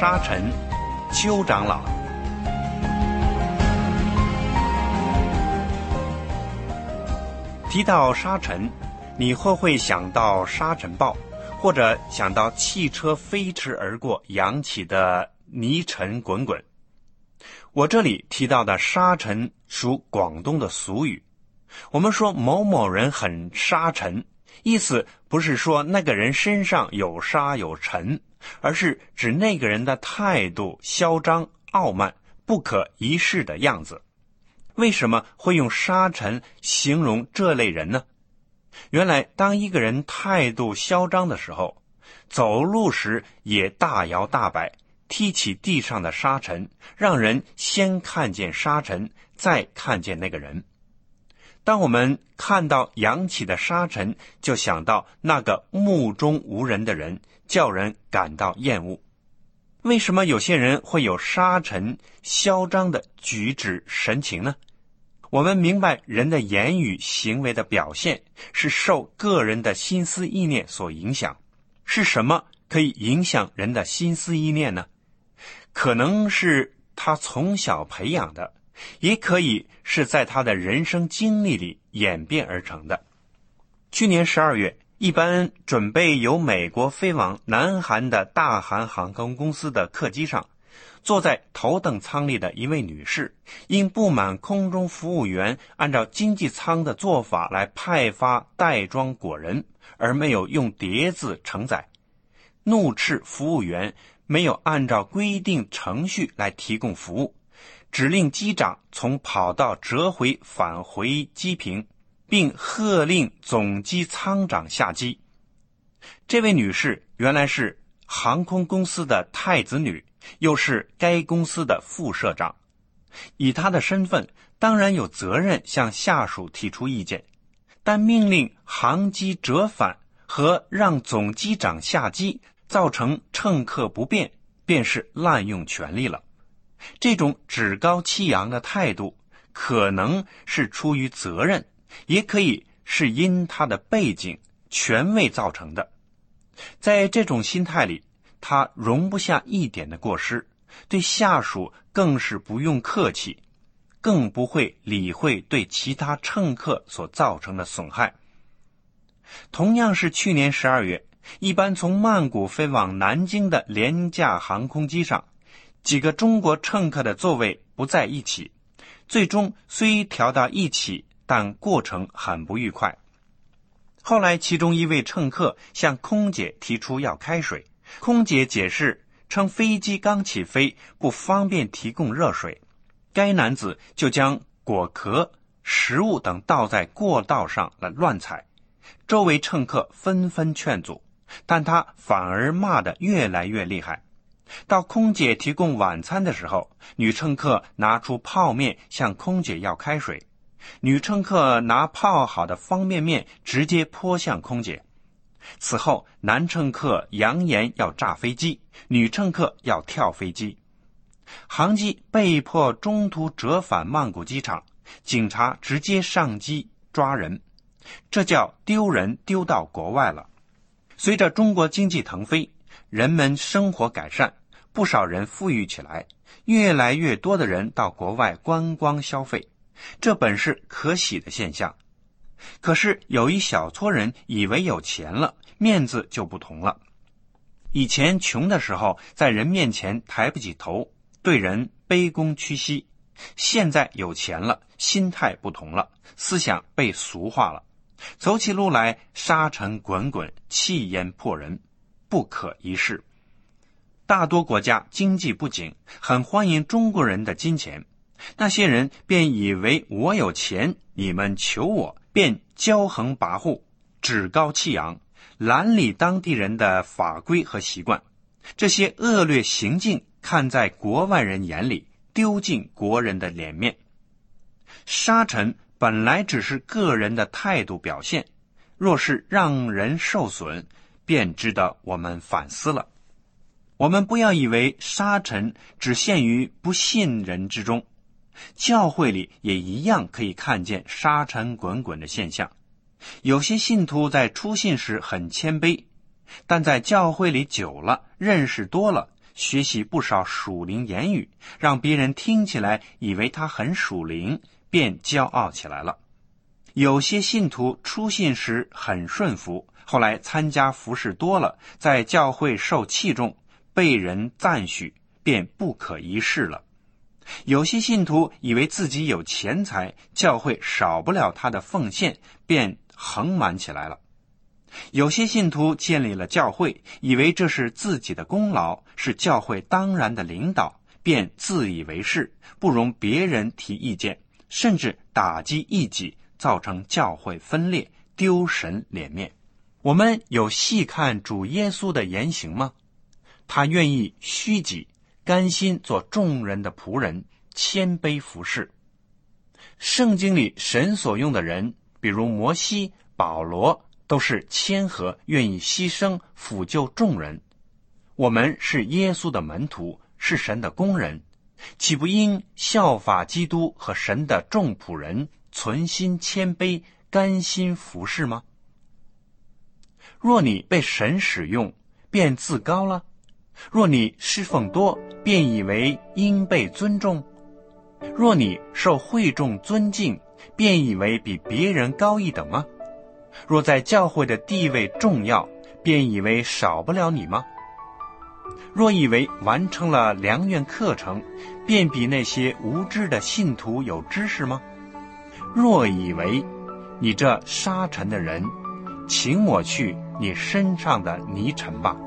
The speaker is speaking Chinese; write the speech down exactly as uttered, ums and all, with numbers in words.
沙尘邱长老。提到沙尘，你会不会想到沙尘暴，或者想到汽车飞驰而过扬起的泥尘滚滚？我这里提到的沙尘属广东的俗语，我们说某某人很沙尘，意思不是说那个人身上有沙有尘，而是指那个人的态度嚣张傲慢不可一世的样子。为什么会用沙尘形容这类人呢？原来当一个人态度嚣张的时候，走路时也大摇大摆，踢起地上的沙尘，让人先看见沙尘，再看见那个人。当我们看到扬起的沙尘，就想到那个目中无人的人，叫人感到厌恶。为什么有些人会有沙尘嚣张的举止神情呢？我们明白人的言语行为的表现是受个人的心思意念所影响。是什么可以影响人的心思意念呢？可能是他从小培养的，也可以是在他的人生经历里演变而成的。去年十二月，一班准备由美国飞往南韩的大韩航空公司的客机上，坐在头等舱里的一位女士，因不满空中服务员按照经济舱的做法来派发袋装果仁，而没有用碟子承载，怒斥服务员没有按照规定程序来提供服务，指令机长从跑道折回返回机坪，并喝令总机舱长下机。这位女士原来是航空公司的太子女，又是该公司的副社长，以她的身份当然有责任向下属提出意见，但命令航机折返和让总机长下机造成乘客不便，便是滥用权力了。这种趾高气扬的态度可能是出于责任，也可以是因他的背景权位造成的。在这种心态里，他容不下一点的过失，对下属更是不用客气，更不会理会对其他乘客所造成的损害。同样是去年十二月，一班从曼谷飞往南京的廉价航空机上，几个中国乘客的座位不在一起，最终虽调到一起，但过程很不愉快。后来其中一位乘客向空姐提出要开水，空姐解释称飞机刚起飞，不方便提供热水，该男子就将果壳、食物等倒在过道上来乱踩，周围乘客纷纷劝阻，但他反而骂得越来越厉害。到空姐提供晚餐的时候，女乘客拿出泡面向空姐要开水，女乘客拿泡好的方便面直接泼向空姐。此后男乘客扬言要炸飞机，女乘客要跳飞机，航机被迫中途折返曼谷机场，警察直接上机抓人，这叫丢人丢到国外了。随着中国经济腾飞，人们生活改善，不少人富裕起来，越来越多的人到国外观光消费，这本是可喜的现象。可是有一小撮人以为有钱了，面子就不同了。以前穷的时候，在人面前抬不起头，对人卑躬屈膝，现在有钱了，心态不同了，思想被俗化了，走起路来沙尘滚滚，气焰迫人，不可一世。大多国家经济不景，很欢迎中国人的金钱，那些人便以为我有钱，你们求我，便骄横跋扈，趾高气扬，懒理当地人的法规和习惯。这些恶劣行径看在国外人眼里，丢尽国人的脸面。沙尘本来只是个人的态度表现，若是让人受损，便值得我们反思了。我们不要以为沙尘只限于不信人之中，教会里也一样可以看见沙尘滚滚的现象。有些信徒在初信时很谦卑，但在教会里久了，认识多了， 学习不少属灵言语，让别人听起来以为他很属灵，便骄傲起来了。有些信徒初信时很顺服，后来参加服事多了，在教会受器重，被人赞许，便不可一世了。有些信徒以为自己有钱财，教会少不了他的奉献，便横蛮起来了。有些信徒建立了教会，以为这是自己的功劳，是教会当然的领导，便自以为是，不容别人提意见，甚至打击异己，造成教会分裂，丢神脸面。我们有细看主耶稣的言行吗？他愿意虚己，甘心做众人的仆人，谦卑服侍。圣经里神所用的人，比如摩西、保罗，都是谦和，愿意牺牲辅救众人。我们是耶稣的门徒，是神的工人，岂不应效法基督和神的众仆人，存心谦卑，甘心服侍吗？若你被神使用，便自高了；若你侍奉多，便以为应被尊重；若你受会众尊敬，便以为比别人高一等吗？若在教会的地位重要，便以为少不了你吗？若以为完成了良愿课程，便比那些无知的信徒有知识吗？若以为你这沙尘的人，请抹去你身上的泥尘吧。